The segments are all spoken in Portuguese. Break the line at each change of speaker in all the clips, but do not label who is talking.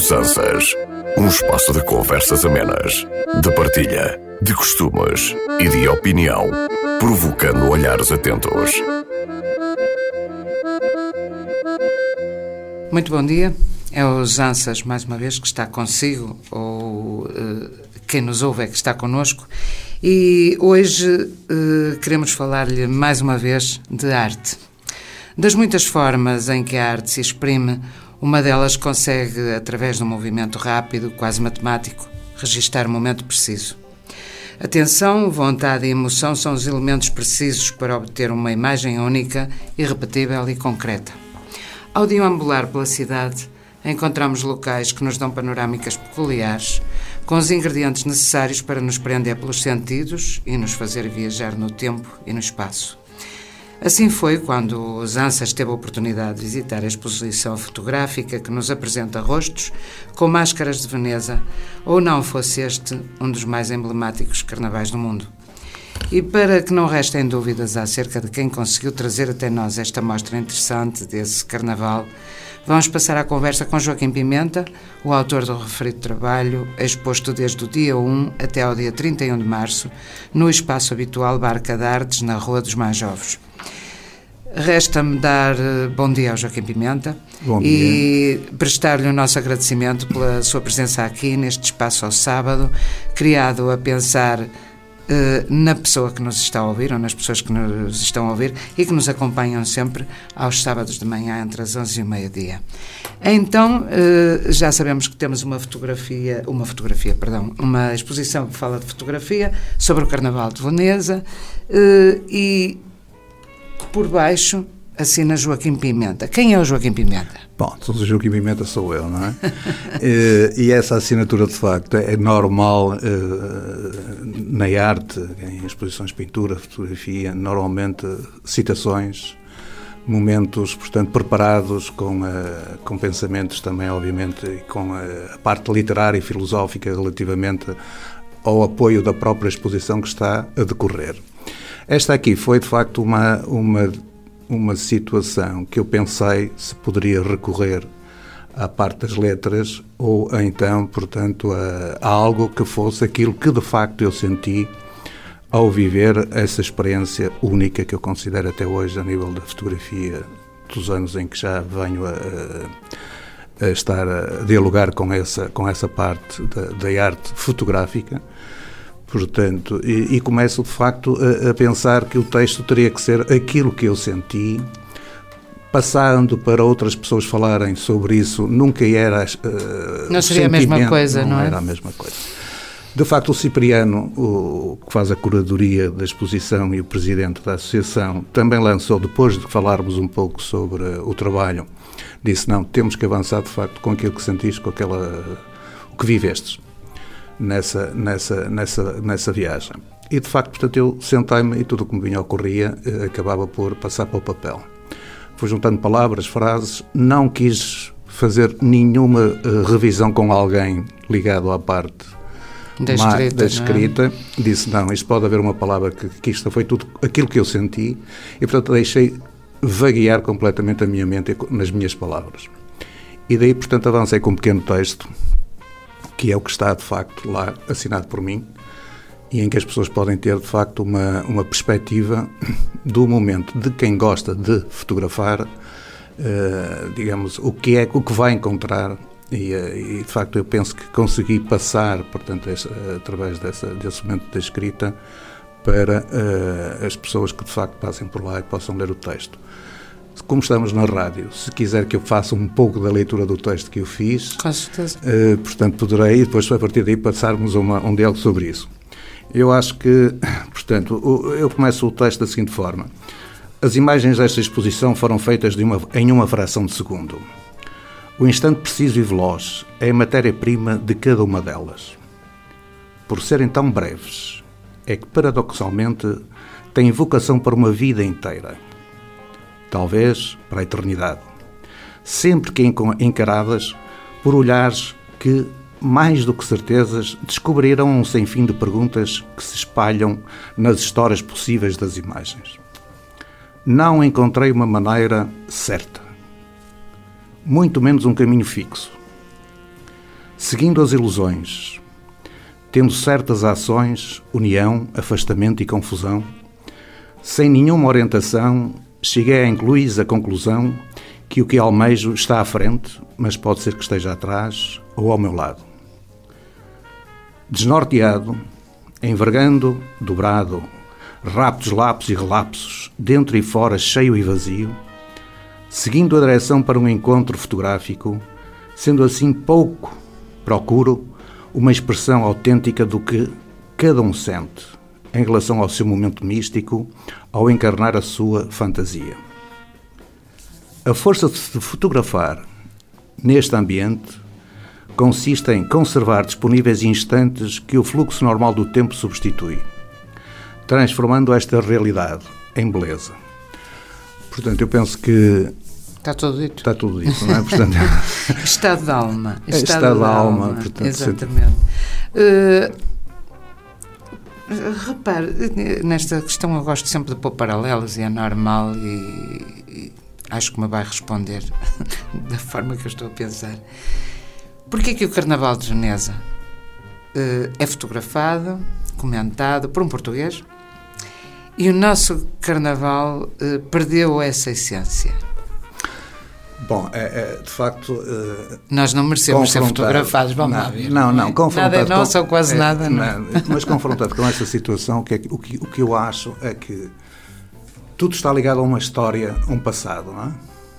Zanças, um espaço de conversas amenas, de partilha, de costumes e de opinião, provocando olhares atentos.
Muito bom dia, é o Zanças mais uma vez que está consigo, ou quem nos ouve é que está connosco, e hoje queremos falar-lhe mais uma vez de arte. Das muitas formas em que a arte se exprime, uma delas consegue, através de um movimento rápido, quase matemático, registar o momento preciso. Atenção, vontade e emoção são os elementos precisos para obter uma imagem única, irrepetível e concreta. Ao deambular pela cidade, encontramos locais que nos dão panorâmicas peculiares, com os ingredientes necessários para nos prender pelos sentidos e nos fazer viajar no tempo e no espaço. Assim foi quando o Zanças teve a oportunidade de visitar a exposição fotográfica que nos apresenta rostos com máscaras de Veneza, ou não fosse este um dos mais emblemáticos carnavais do mundo. E para que não restem dúvidas acerca de quem conseguiu trazer até nós esta mostra interessante desse carnaval, vamos passar a conversa com Joaquim Pimenta, o autor do referido trabalho, exposto desde o dia 1 até ao dia 31 de março, no espaço habitual Barca de Artes, na Rua dos Manjovos. Resta-me dar bom dia ao Joaquim Pimenta e prestar-lhe o nosso agradecimento pela sua presença aqui neste espaço ao sábado, criado a pensar na pessoa que nos está a ouvir, ou nas pessoas que nos estão a ouvir e que nos acompanham sempre aos sábados de manhã entre as 11 e o meio-dia. Então, já sabemos que temos uma exposição que fala de fotografia sobre o Carnaval de Veneza e por baixo assina Joaquim Pimenta. Quem é o Joaquim Pimenta?
Bom, o Joaquim Pimenta sou eu, não é? E essa assinatura, de facto, é normal na arte, em exposições de pintura, fotografia, normalmente citações, momentos, portanto, preparados com pensamentos também, obviamente, e com a parte literária e filosófica relativamente ao apoio da própria exposição que está a decorrer. Esta aqui foi, de facto, uma situação que eu pensei se poderia recorrer à parte das letras ou então, portanto, a algo que fosse aquilo que, de facto, eu senti ao viver essa experiência única que eu considero até hoje a nível da fotografia, dos anos em que já venho a estar a dialogar com essa parte da arte fotográfica. Portanto, e começo de facto a pensar que o texto teria que ser aquilo que eu senti, passando para outras pessoas falarem sobre isso, nunca era
não seria a mesma coisa, não é?
Não era a mesma coisa. De facto, o Cipriano, o que faz a curadoria da exposição e o presidente da associação, também lançou, depois de falarmos um pouco sobre o trabalho, disse, não, temos que avançar de facto com aquilo que sentiste, com o que vivestes nessa viagem. E de facto, portanto, eu sentei-me e tudo o que me vinha ocorria acabava por passar para o papel. Fui juntando palavras, frases, não quis fazer nenhuma revisão com alguém ligado à parte da escrita. Disse, não, isto pode haver uma palavra que isto foi tudo aquilo que eu senti e, portanto, deixei vaguear completamente a minha mente nas minhas palavras. E daí, portanto, avancei com um pequeno texto que é o que está, de facto, lá assinado por mim e em que as pessoas podem ter, de facto, uma perspectiva do momento de quem gosta de fotografar, digamos, o que vai encontrar e, de facto, eu penso que consegui passar, portanto, através desse momento da escrita para as pessoas que, de facto, passem por lá e possam ler o texto. Como estamos na rádio, se quiser que eu faça um pouco da leitura do texto que eu fiz,
com certeza.
Portanto, poderei, e depois a partir daí passarmos um diálogo sobre isso. Eu acho que, portanto, eu começo o texto da seguinte forma. As imagens desta exposição foram feitas em uma fração de segundo. O instante preciso e veloz é a matéria-prima de cada uma delas. Por serem tão breves, é que, paradoxalmente, têm vocação para uma vida inteira. Talvez para a eternidade, sempre que encaradas por olhares que, mais do que certezas, descobrirão um sem fim de perguntas que se espalham nas histórias possíveis das imagens. Não encontrei uma maneira certa, muito menos um caminho fixo. Seguindo as ilusões, tendo certas ações, união, afastamento e confusão, sem nenhuma orientação, cheguei a incluir a conclusão que o que almejo está à frente, mas pode ser que esteja atrás ou ao meu lado. Desnorteado, envergando, dobrado, raptos, lapsos e relapsos, dentro e fora, cheio e vazio, seguindo a direção para um encontro fotográfico, sendo assim pouco, procuro uma expressão autêntica do que cada um sente em relação ao seu momento místico ao encarnar a sua fantasia. A força de se fotografar neste ambiente consiste em conservar disponíveis instantes que o fluxo normal do tempo substitui, transformando esta realidade em beleza. Portanto, eu penso que
está tudo dito.
Está tudo dito, não é? Portanto,
estado de alma.
Estado de alma. Portanto,
exatamente. Repare, nesta questão eu gosto sempre de pôr paralelos e é normal e acho que me vai responder da forma que eu estou a pensar. Porquê que o Carnaval de Veneza é fotografado, comentado por um português e o nosso Carnaval perdeu essa essência?
Bom, de facto...
nós não merecemos ser fotografados, vamos lá ver.
Não, confrontado...
Nada é nosso ou quase nada, não.
Mas confrontado com essa situação, o que eu acho é que tudo está ligado a uma história, a um passado, não é?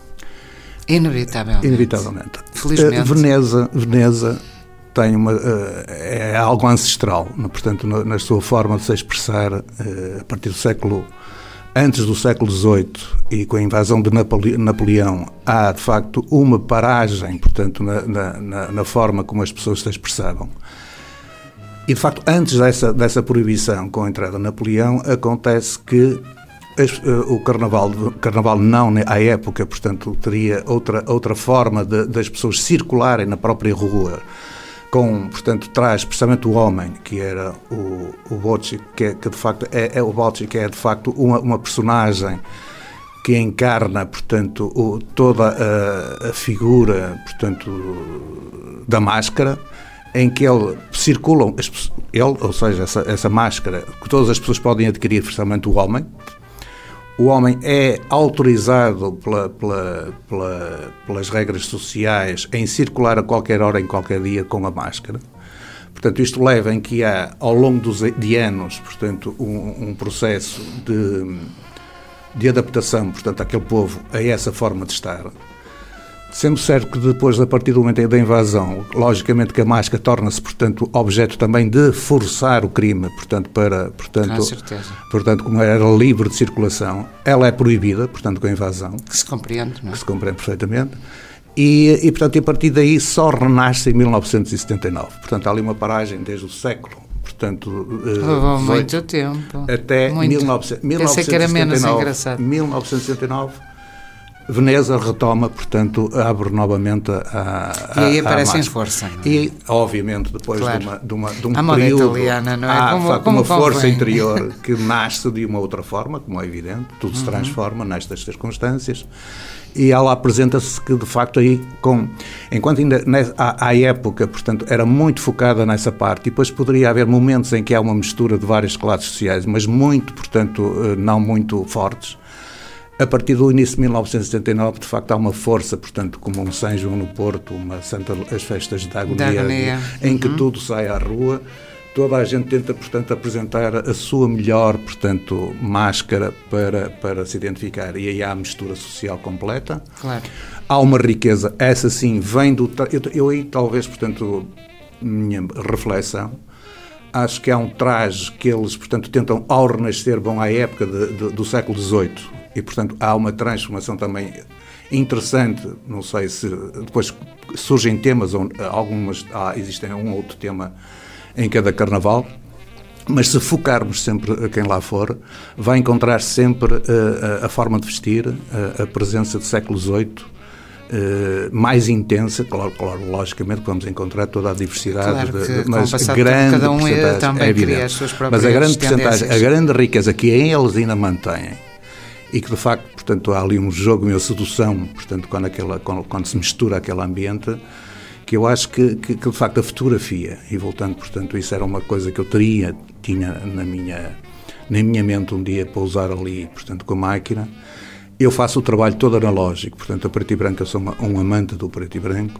Inevitavelmente.
Felizmente.
Veneza tem é algo ancestral, portanto, na sua forma de se expressar, a partir do século... Antes do século XVIII e com a invasão de Napoleão, há de facto uma paragem, portanto, na forma como as pessoas se expressavam. E de facto, antes dessa proibição, com a entrada de Napoleão, acontece que o Carnaval não à época, portanto, teria outra forma das pessoas circularem na própria rua, portanto, traz precisamente o homem, que era o Bocci, que de facto o Bocci, que é de facto uma personagem que encarna, portanto, toda a figura, portanto, da máscara, em que ele circulam, ou seja, essa máscara, que todas as pessoas podem adquirir, precisamente o homem. O homem é autorizado pelas regras sociais em circular a qualquer hora, em qualquer dia, com a máscara. Portanto, isto leva em que há, ao longo de anos, portanto, um processo de adaptação, portanto, àquele povo a essa forma de estar. Sendo certo que depois, a partir do momento da invasão, logicamente que a máscara torna-se, portanto, objeto também de forçar o crime, portanto,
com certeza.
Portanto, como era livre de circulação, ela é proibida, portanto, com a invasão.
Que se compreende, não é?
Que se compreende perfeitamente. E portanto, a partir daí só renasce em 1979. Portanto, há ali uma paragem desde o século, portanto...
Levou muito tempo.
Até
muito.
1979.
Pensei que era menos engraçado.
1979... Veneza retoma, portanto, abre novamente a
e aí aparece em força. Não é?
E, obviamente, depois
claro.
de um
a moda
período...
italiana, não é?
Há, de facto, uma força
convém.
interior que nasce de uma outra forma, como é evidente, tudo se transforma nestas circunstâncias, e ela apresenta-se que, de facto, aí, enquanto ainda à época, portanto, era muito focada nessa parte, e depois poderia haver momentos em que há uma mistura de várias classes sociais, mas muito, portanto, não muito fortes. A partir do início de 1979, de facto, há uma força, portanto, como um São João no Porto, as festas da agonia. Em que tudo sai à rua, toda a gente tenta, portanto, apresentar a sua melhor, portanto, máscara para se identificar. E aí há a mistura social completa.
Claro.
Há uma riqueza, essa sim, vem do... Eu aí, talvez, portanto, minha reflexão, acho que há um traje que eles, portanto, tentam, ao renascer, vão à época do século XVIII. E, portanto, há uma transformação também interessante, não sei se depois surgem temas, ou existem um ou outro tema em cada carnaval, mas se focarmos sempre a quem lá for, vai encontrar sempre a forma de vestir, a presença do século XVIII, mais intensa, claro, logicamente vamos encontrar toda a diversidade,
claro que,
mas
grande
cada
um também
é evidente,
cria as suas próprias
mas a grande
tendências.
a grande riqueza que eles ainda mantêm, e que de facto, portanto, há ali um jogo, uma sedução, portanto, quando se mistura aquele ambiente, que eu acho que de facto a fotografia, e voltando, portanto, isso era uma coisa que eu tinha na minha mente um dia para usar ali, portanto, com a máquina. Eu faço o trabalho todo analógico, portanto, a preto e branco, eu sou um amante do preto e branco.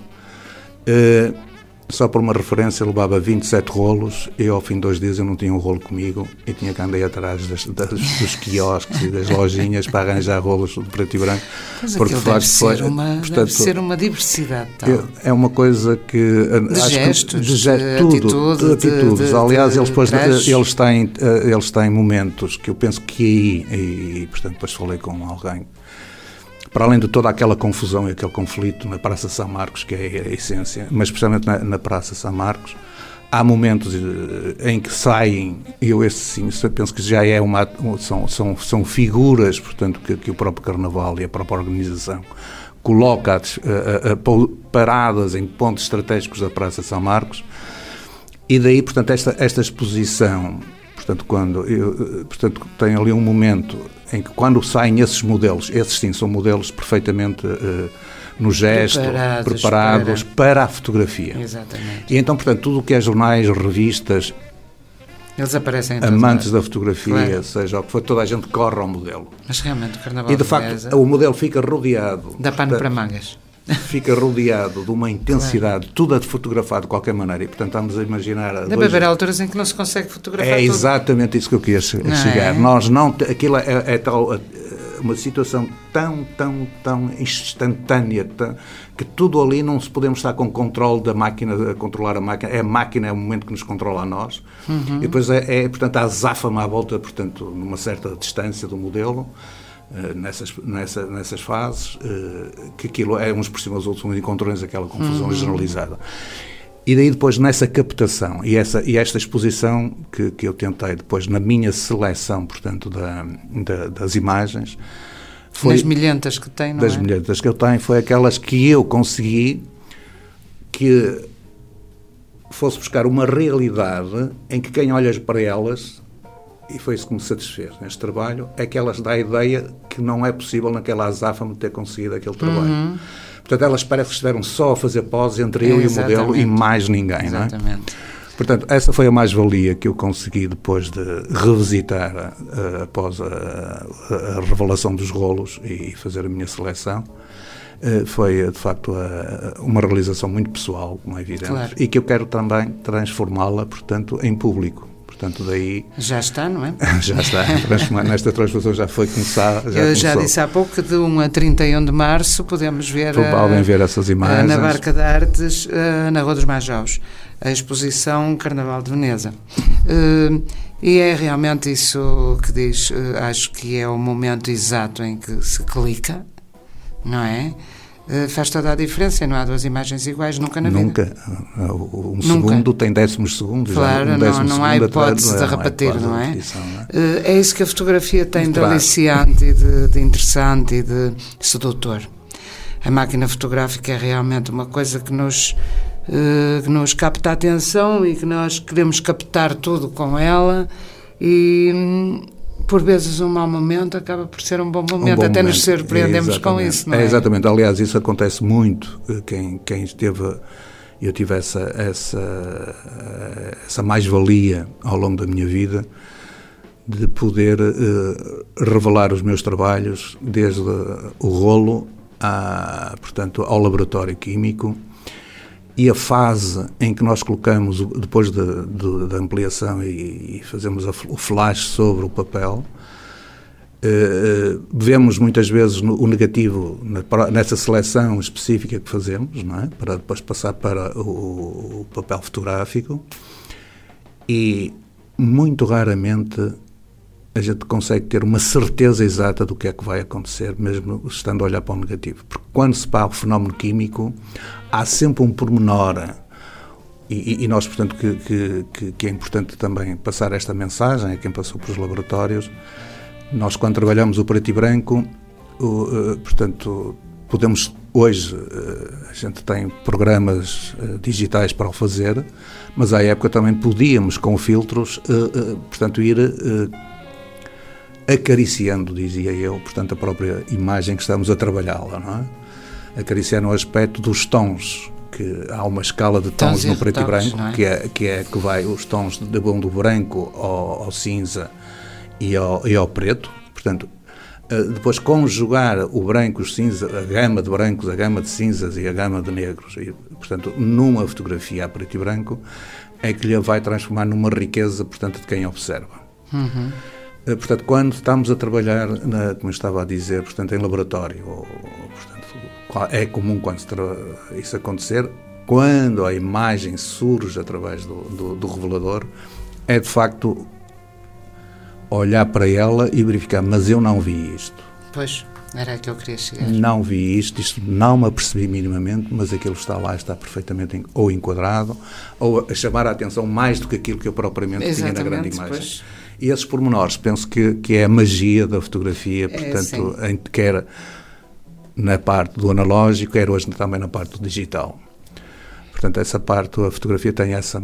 Só por uma referência, eu levava 27 rolos e ao fim de 2 dias eu não tinha um rolo comigo e tinha que andar atrás dos quiosques e das lojinhas para arranjar rolos de preto e branco.
Mas porque deve ser uma diversidade tal.
É uma coisa que...
De gestos, de
atitudes. Aliás, eles têm momentos que eu penso que aí, portanto, depois falei com alguém, para além de toda aquela confusão e aquele conflito na Praça São Marcos, que é a essência, mas especialmente na Praça São Marcos, há momentos em que saem, e eu penso que já são figuras, portanto, que o próprio Carnaval e a própria organização coloca paradas em pontos estratégicos da Praça São Marcos, e daí, portanto, esta exposição, portanto, portanto, tem ali um momento em que quando saem esses modelos, esses sim são modelos perfeitamente no gesto, preparados para a fotografia.
Exatamente.
E então, portanto, tudo o que é jornais, revistas,
eles aparecem
amantes da fotografia, claro. Seja o que for, toda a gente corre ao modelo.
Mas realmente o Carnaval
e de facto o modelo fica rodeado.
Dá pano para mangas.
Fica rodeado de uma intensidade, claro. Tudo fotografado de qualquer maneira, e portanto estamos a imaginar...
Deve haver alturas em que não se consegue fotografar
tudo. exatamente isso que eu queria chegar. Nós não... Aquilo é tal... Uma situação tão instantânea, que tudo ali não se podemos estar com controle da máquina, a controlar a máquina é o momento que nos controla a nós. Uhum. E depois portanto, há azáfama à volta, portanto, numa certa distância do modelo, nessas fases, que aquilo é uns por cima dos outros, uns encontrões, aquela confusão generalizada. E daí depois nessa captação e esta exposição que eu tentei depois na minha seleção, portanto, das imagens, foi...
Das milhentas que tem, não é?
Das milhentas que eu tenho, foi aquelas que eu consegui que fosse buscar uma realidade em que quem olha para elas... E foi isso que me satisfez neste trabalho, é que elas dão a ideia que não é possível naquela azáfama ter conseguido aquele trabalho. Uhum. Portanto, elas parecem que estiveram só a fazer poses entre eu e o modelo e mais ninguém. Exatamente. Não é? Portanto, essa foi a mais-valia que eu consegui depois de revisitar após a revelação dos rolos e fazer a minha seleção. Foi, de facto, uma realização muito pessoal, como é evidente, claro. E que eu quero também transformá-la, portanto, em público. Portanto, daí...
Já está, não é?
Já está. Nesta transformação já foi começada.
Eu já disse há pouco que de 1 a 31 de março podemos ver...
Podem ver essas imagens.
Na Barca de Artes, na Rua dos Majós, a exposição Carnaval de Veneza. E é realmente isso que diz, acho que é o momento exato em que se clica, não é? Faz toda a diferença, não há 2 imagens iguais nunca na vida.
Nunca. Segundo tem 10º segundo.
Claro, não há hipótese de repetir, não é? É isso que a fotografia tem de aliciante e de interessante e de sedutor. A máquina fotográfica é realmente uma coisa que nos capta a atenção e que nós queremos captar tudo com ela e... por vezes um mau momento acaba por ser um bom momento, até nos surpreendemos com isso, não é?
Exatamente, aliás, isso acontece muito, quem esteve, eu tive essa mais-valia ao longo da minha vida, de poder revelar os meus trabalhos, desde o rolo, portanto, ao laboratório químico, e a fase em que nós colocamos, depois da ampliação e fazemos o flash sobre o papel, vemos muitas vezes o negativo nessa seleção específica que fazemos, não é? Para depois passar para o papel fotográfico, e muito raramente a gente consegue ter uma certeza exata do que é que vai acontecer, mesmo estando a olhar para o negativo. Porque quando se para o fenómeno químico, há sempre um pormenor, e nós, portanto, que é importante também passar esta mensagem a quem passou pelos laboratórios. Nós, quando trabalhamos o preto e branco, portanto, podemos, hoje, a gente tem programas digitais para o fazer, mas à época também podíamos, com filtros, portanto, ir... acariciando, dizia eu, portanto, a própria imagem que estamos a trabalhá-la, não é? Acariciando o aspecto dos tons que há uma escala de tons no preto e branco, que vai os tons do branco ao cinza e ao preto. Portanto, depois conjugar o branco, os cinza, a gama de brancos, a gama de cinzas e a gama de negros, e, portanto, numa fotografia a preto e branco, é que lhe vai transformar numa riqueza, portanto, de quem observa. Portanto, quando estamos a trabalhar, como eu estava a dizer, portanto, em laboratório, portanto, é comum quando isso acontecer, quando a imagem surge através do revelador, é de facto olhar para ela e verificar, mas eu não vi isto.
Pois, era que eu queria chegar.
Não vi isto não me apercebi minimamente, mas aquilo está lá, está perfeitamente ou enquadrado, ou a chamar a atenção mais do que aquilo que eu propriamente tinha na grande imagem. Pois. E esses pormenores, penso que é a magia da fotografia, portanto, quer na parte do analógico, quer hoje também na parte do digital. Portanto, essa parte, a fotografia tem essa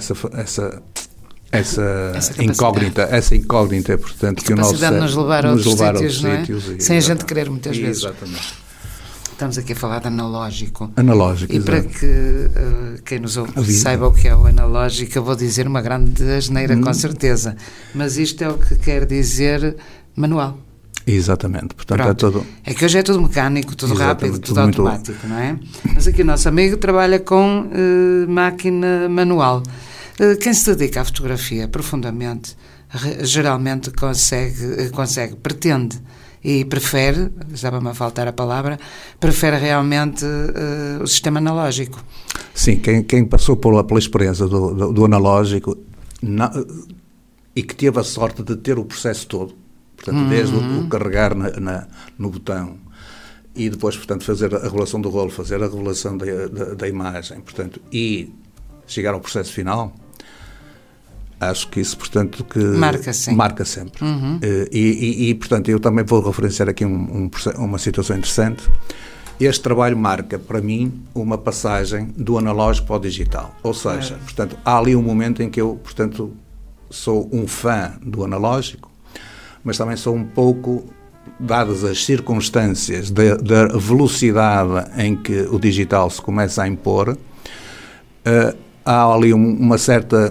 incógnita, portanto, que o nosso
cérebro nos levar a outros sítios, não é? Sem a gente querer muitas vezes.
Exatamente.
Estamos aqui a falar de analógico.
E
para que quem nos ouve saiba o que é o analógico, eu vou dizer uma grande asneira, com certeza. Mas isto é o que quer dizer manual.
Exatamente. Portanto,
é que hoje é tudo mecânico, tudo rápido, tudo automático, não é? Mas aqui o nosso amigo trabalha com máquina manual. Quem se dedica à fotografia profundamente, geralmente pretende e prefere, estava-me a faltar a palavra, prefere realmente o sistema analógico.
Sim, quem passou pela experiência do analógico e que teve a sorte de ter o processo todo, portanto, desde o carregar no botão e depois, portanto, fazer a revelação do rolo, fazer a revelação da imagem, portanto, e chegar ao processo final, acho que isso, portanto, que marca sempre. E, portanto, eu também vou referenciar aqui uma situação interessante. Este trabalho marca, para mim, uma passagem do analógico para o digital. Ou seja, portanto, há ali um momento em que eu, portanto, sou um fã do analógico, mas também sou um pouco, dadas as circunstâncias da velocidade em que o digital se começa a impor, há ali uma certa...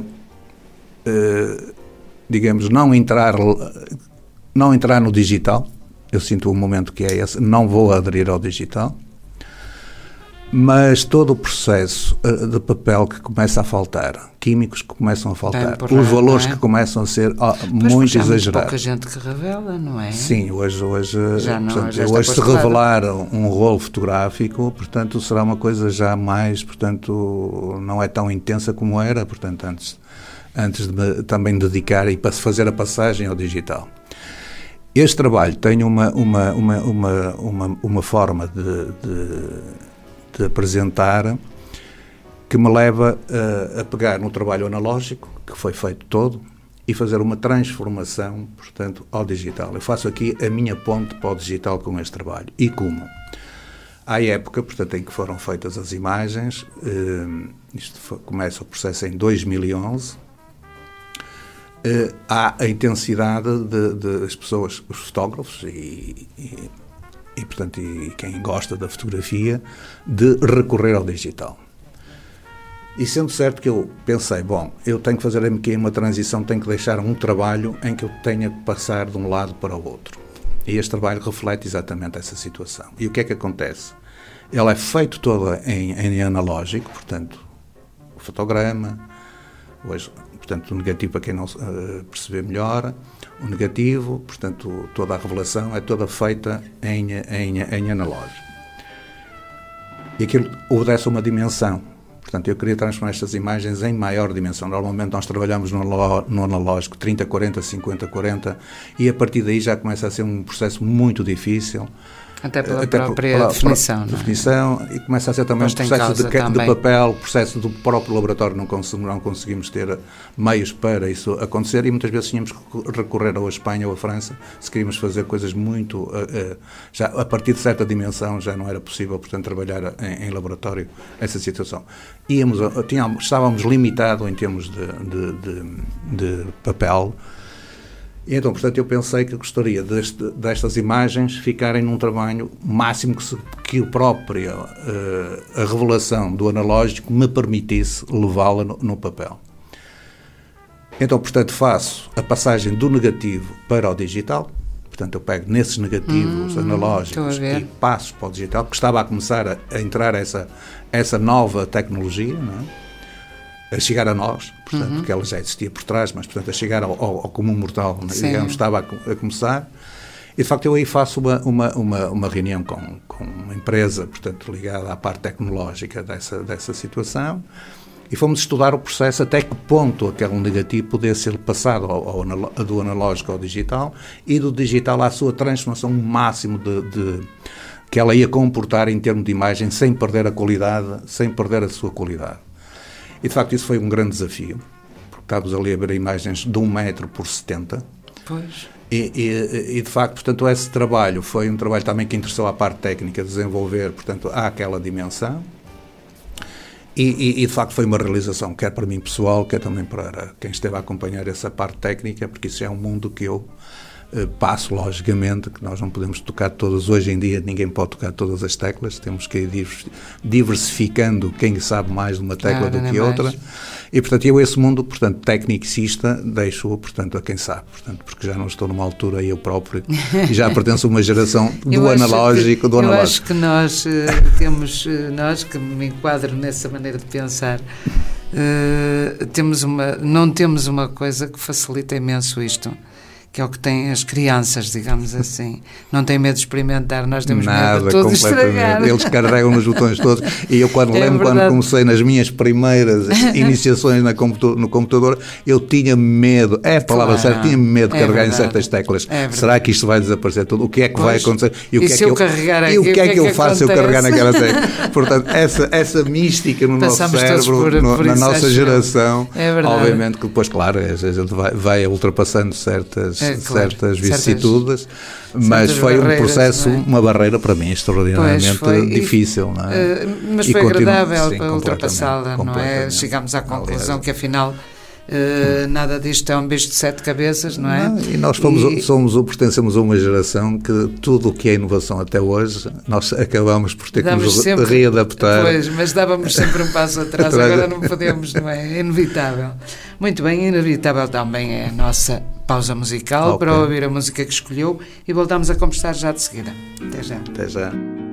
digamos, não entrar no digital. Eu sinto um momento que é esse, não vou aderir ao digital, mas todo o processo de papel que começa a faltar, químicos que começam a faltar, os valores que começam a ser muito exagerados. Há
pouca gente que revela, não é?
Sim, hoje se revelar um rolo fotográfico, portanto, será uma coisa já mais, portanto, não é tão intensa como era, portanto, antes de me também dedicar e para se fazer a passagem ao digital. Este trabalho tem uma forma de apresentar que me leva a pegar no trabalho analógico, que foi feito todo, e fazer uma transformação, portanto, ao digital. Eu faço aqui a minha ponte para o digital com este trabalho. E como? À época, portanto, em que foram feitas as imagens, começa o processo em 2011, há a intensidade das pessoas, os fotógrafos e portanto, e quem gosta da fotografia, de recorrer ao digital. E sendo certo que eu pensei, eu tenho que fazer aqui uma transição, tenho que deixar um trabalho em que eu tenha que passar de um lado para o outro. E este trabalho reflete exatamente essa situação. E o que é que acontece? Ele é feito todo em analógico, portanto, o fotograma, hoje, portanto, o negativo, para quem não perceber melhor, o negativo, portanto, toda a revelação é toda feita em analógico. E aquilo obedece a uma dimensão. Portanto, eu queria transformar estas imagens em maior dimensão. Normalmente nós trabalhamos no analógico 30-40, 50-40, e a partir daí já começa a ser um processo muito difícil.
Até pela própria definição, não é?
Definição, e começa a ser também um processo de papel, processo do próprio laboratório, não conseguimos ter meios para isso acontecer, e muitas vezes tínhamos que recorrer ou à Espanha ou à França, se queríamos fazer coisas muito... já a partir de certa dimensão já não era possível, portanto, trabalhar em laboratório essa situação. Estávamos limitados em termos de papel, E então, portanto, eu pensei que gostaria destas imagens ficarem num tamanho máximo que a própria a revelação do analógico me permitisse levá-la no papel. Então, portanto, faço a passagem do negativo para o digital. Portanto, eu pego nesses negativos analógicos e passo para o digital, que estava a começar a entrar essa nova tecnologia, não é? A chegar a nós, portanto, porque ela já existia por trás, mas, portanto, a chegar ao comum mortal, digamos, estava a começar. E, de facto, eu aí faço uma reunião com uma empresa, portanto, ligada à parte tecnológica dessa situação, e fomos estudar o processo até que ponto aquele negativo podia ser passado do analógico ao digital e do digital à sua transformação máximo que ela ia comportar em termos de imagem sem perder a qualidade, sem perder a sua qualidade. E, de facto, isso foi um grande desafio, porque estávamos ali a ver imagens de 1 metro por 70.
Pois.
E, de facto, portanto, esse trabalho foi um trabalho também que interessou à parte técnica desenvolver, portanto, àquela dimensão. E, de facto, foi uma realização, quer para mim pessoal, quer também para quem esteve a acompanhar essa parte técnica, porque isso é um mundo que eu passo, logicamente, que nós não podemos tocar todas, hoje em dia ninguém pode tocar todas as teclas, temos que ir diversificando quem sabe mais de uma tecla do que outra, e, portanto, eu esse mundo, portanto, tecnicista, deixo-o, portanto, a quem sabe, portanto, porque já não estou numa altura eu próprio, e já pertenço a uma geração do analógico.
Eu acho que nós temos, nós que me enquadro nessa maneira de pensar, não temos uma coisa que facilita imenso isto, que é o que têm as crianças, digamos assim. Não têm medo de experimentar, nós temos medo de tudo estragar.
Eles carregam nos botões todos. E eu, quando comecei nas minhas primeiras iniciações no computador, eu tinha medo, é a palavra certa, tinha medo de carregar em certas teclas. Será que isto vai desaparecer tudo? O que é que vai acontecer? E o que é que eu faço se eu carregar naquela tecla? Portanto, essa mística no nosso cérebro, na nossa geração, obviamente que depois, claro, a gente vai ultrapassando certas vicissitudes, mas foi um processo, uma barreira para mim extraordinariamente difícil, não é?
Mas foi agradável para ultrapassá-la, não é? Chegámos à conclusão que afinal nada disto é um bicho de 7 cabeças, não é?
Não, e nós pertencemos a uma geração que tudo o que é inovação até hoje, nós acabamos por ter que nos readaptar.
Pois, mas dávamos sempre um passo atrás, agora não podemos, não é? É inevitável. Muito bem, inevitável também é a nossa pausa musical para ouvir a música que escolheu e voltamos a conversar já de seguida. Até já.
Até já.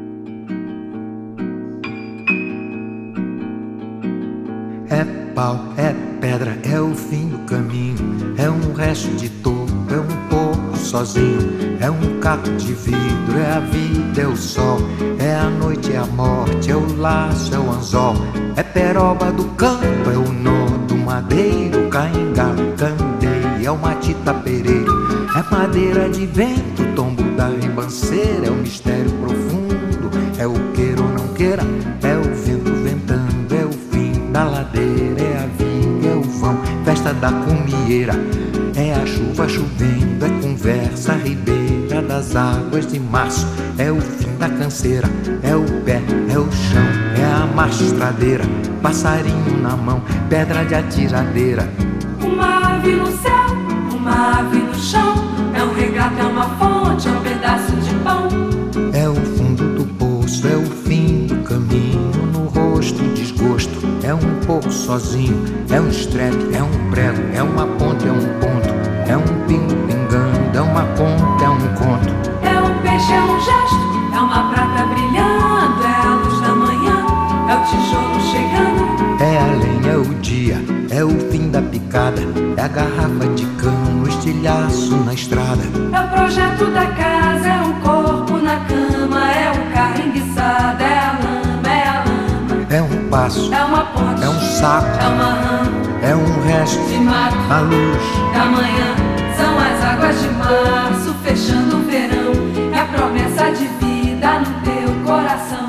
É pau, é pedra, é o fim do caminho, é um resto de topo, é um pouco sozinho, é um caco de vidro, é a vida, é o sol, é a noite, é a morte, é o laço, é o anzol, é peroba do campo, é o nó do madeiro, caingá, candeia, é o matita pereiro, é madeira de vento, tombo da ribanceira, é o mistério profundo, é o queira ou não queira, é o vento ventando, é o fim da ladeira, é a viga, é o vão, festa da cumieira, é a chuva chovendo, é conversa ribeira das águas de março, é o fim da canseira, é o pé, é o chão, é a marcha estradeira, passarinho na mão, pedra de atiradeira.
Uma ave no céu, uma ave no chão, é um regato, é uma fonte, é um pedaço de pão.
É o fundo do poço, é o fim do caminho, no rosto desgosto, é um pouco sozinho, é um estrepe, é um prego, é uma ponte, é um ponto, é um pingo pingando, é uma ponta, é um conto.
É um peixe, é um gesto, é uma prata brilhando, é a luz da manhã, é o tijolo chegando.
É a lenha, é o dia, é o fim da picada, é a garrafa de cano, o estilhaço na estrada.
É o projeto da casa, é o corpo na cama, é o carro enguiçado, é a lama, é a lama.
É um passo,
é uma ponte,
é um saco,
é uma rã,
é um resto
de mato,
a luz
da manhã. São as águas de março fechando o verão, é a promessa de vida no teu coração.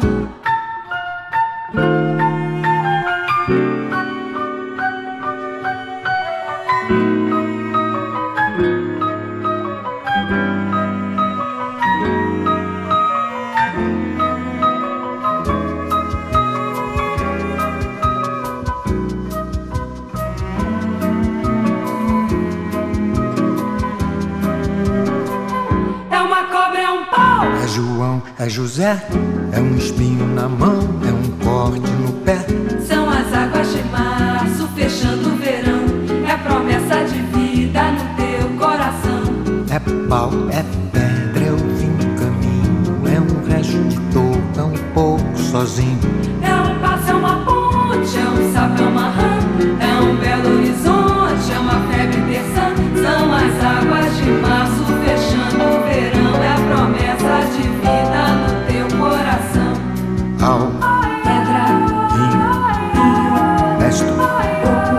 É José, é um espinho na mão, é um corte no pé.
São as águas de março fechando o verão. É a promessa de vida no teu coração.
É pau, é pedra, é o fim do caminho. É um resto de toco, é um pouco sozinho.
É um passo, é uma ponte, é um sapo, é uma rã. É um belo horizonte, é uma febre terçã. São as águas de março fechando o verão. É a promessa de vida no teu coração.
Au,
Pedra,
vinho, resto,
pouco,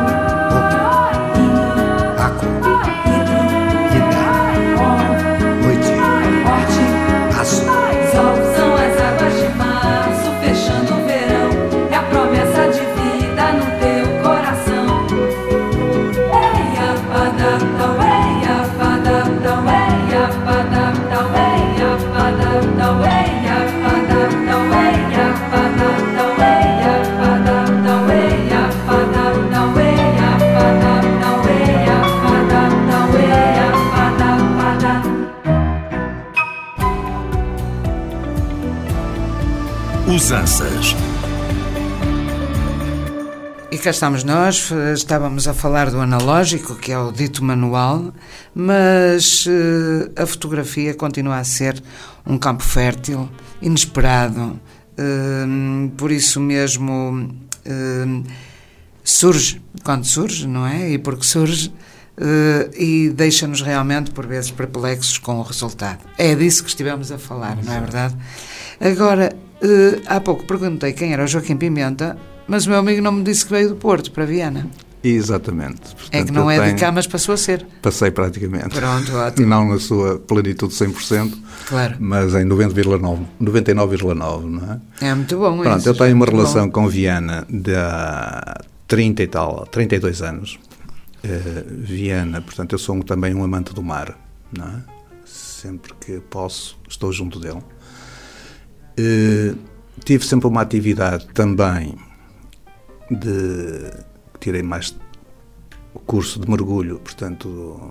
aco,
hidro,
ida, noite,
morte,
aço.
sol. São as águas de março fechando o verão. É a promessa de vida no teu coração. Eia, padaptau, eia, padaptau, eia, padaptau, eia, padaptau, eia, padaptau, eia, padaptau, eia, padaptau, eia, padaptau, eia, padaptau, eia, padaptau, eia, padaptau.
Usanças.
E cá estamos nós, estávamos a falar do analógico, que é o dito manual, mas a fotografia continua a ser um campo fértil, inesperado, por isso mesmo surge, quando surge, não é? E porque surge, e deixa-nos realmente, por vezes, perplexos com o resultado. É disso que estivemos a falar, não é verdade? Agora, há pouco perguntei quem era o Joaquim Pimenta, mas o meu amigo não me disse que veio do Porto para Viana.
Exatamente. Portanto,
É que não é de cá, mas passou a ser.
Passei praticamente.
Pronto, ótimo.
Não na sua plenitude 100%,
Claro.
mas em 99,9%, não é?
É muito bom
Pronto,
isso.
eu tenho uma
muito
relação
bom.
com Viana de há 32 anos. Viana, portanto, eu sou também um amante do mar, não é? Sempre que posso, estou junto dele. Tive sempre uma atividade também tirei mais o curso de mergulho, portanto,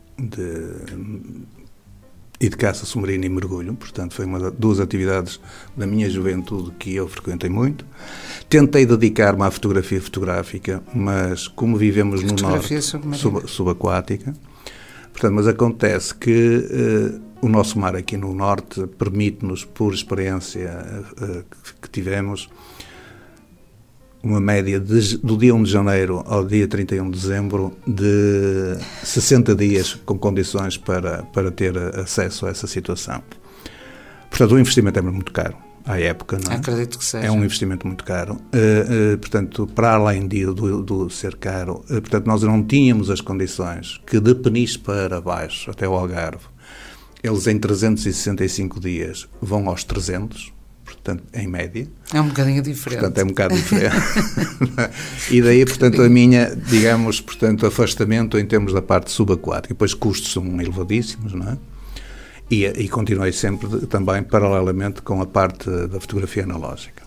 de caça submarina e mergulho, portanto, foi duas atividades da minha juventude que eu frequentei muito. Tentei dedicar-me à fotografia fotográfica, mas como vivemos no norte, subaquática, portanto, mas acontece que o nosso mar aqui no norte permite-nos, por experiência que tivemos, uma média do dia 1 de janeiro ao dia 31 de dezembro de 60 dias com condições para ter acesso a essa situação. Portanto, o investimento é muito caro à época, não é?
Acredito que seja.
É um investimento muito caro. Portanto, para além do ser caro, portanto, nós não tínhamos as condições que de Peniche para baixo, até o Algarve, eles em 365 dias vão aos 300, portanto, em média.
É um bocadinho diferente.
Portanto, é um bocado diferente. E daí, portanto, a minha, digamos, portanto, afastamento em termos da parte subaquática. Depois, custos são elevadíssimos, não é? E continuei sempre também paralelamente com a parte da fotografia analógica.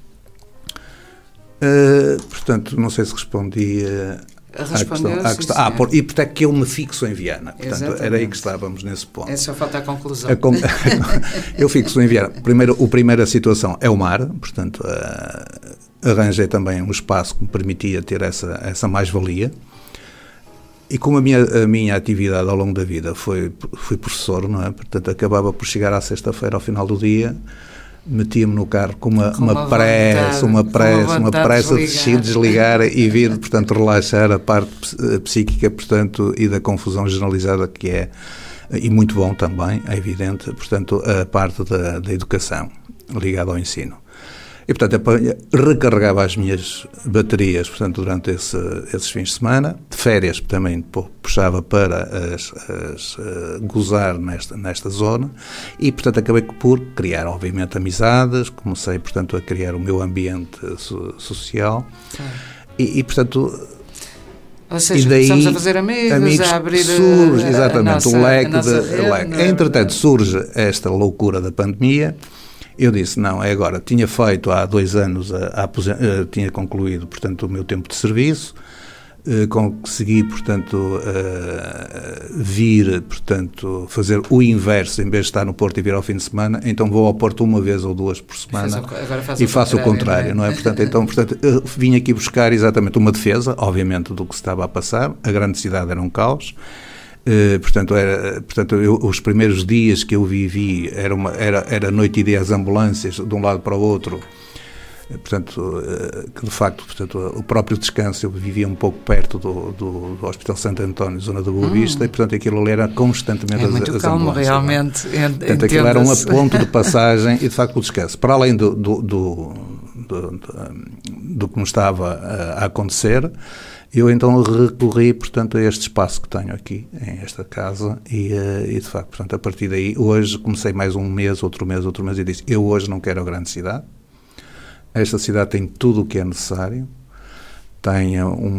Portanto, não sei se respondi à questão. E portanto é que eu me fixo em Viana. Portanto, exatamente. Era aí que estávamos nesse ponto.
É só falta a conclusão.
Eu fixo em Viana. A primeira situação é o mar, portanto, arranjei também um espaço que me permitia ter essa mais-valia. E como a minha atividade ao longo da vida fui professor, não é? Portanto, acabava por chegar à sexta-feira, ao final do dia, metia-me no carro com uma pressa de desligar e vir, portanto, relaxar a parte psíquica, portanto, e da confusão generalizada que é, e muito bom também, é evidente, portanto, a parte da educação ligada ao ensino. E, portanto, recarregava as minhas baterias, portanto, durante esses fins de semana. De férias também puxava para gozar nesta zona. E, portanto, acabei por criar, obviamente, amizades. Comecei, portanto, a criar o meu ambiente social. Claro. E, portanto...
Ou seja, começamos a fazer amigos a abrir
surge, exatamente, o leque. Entretanto, surge esta loucura da pandemia. Eu disse, não, é agora. Tinha feito há 2 anos, tinha concluído, portanto, o meu tempo de serviço, consegui, portanto, vir, portanto, fazer o inverso, em vez de estar no Porto e vir ao fim de semana, então vou ao Porto uma vez ou duas por semana e faço o contrário, não é? Portanto, eu vim aqui buscar exatamente uma defesa, obviamente, do que se estava a passar. A grande cidade era um caos. Portanto, os primeiros dias que eu vivi era noite e dia as ambulâncias de um lado para o outro. Portanto, que de facto, portanto, o próprio descanso, eu vivia um pouco perto do Hospital Santo António, zona da Boa Vista, e portanto aquilo ali era constantemente
muito calmo, realmente.
Portanto, aquilo era um ponto de passagem e de facto o descanso. Para além do que me estava a acontecer, eu então recorri, portanto, a este espaço que tenho aqui, em esta casa, e de facto, portanto, a partir daí, hoje comecei mais um mês, outro mês, e disse, eu hoje não quero a grande cidade. Esta cidade tem tudo o que é necessário, tem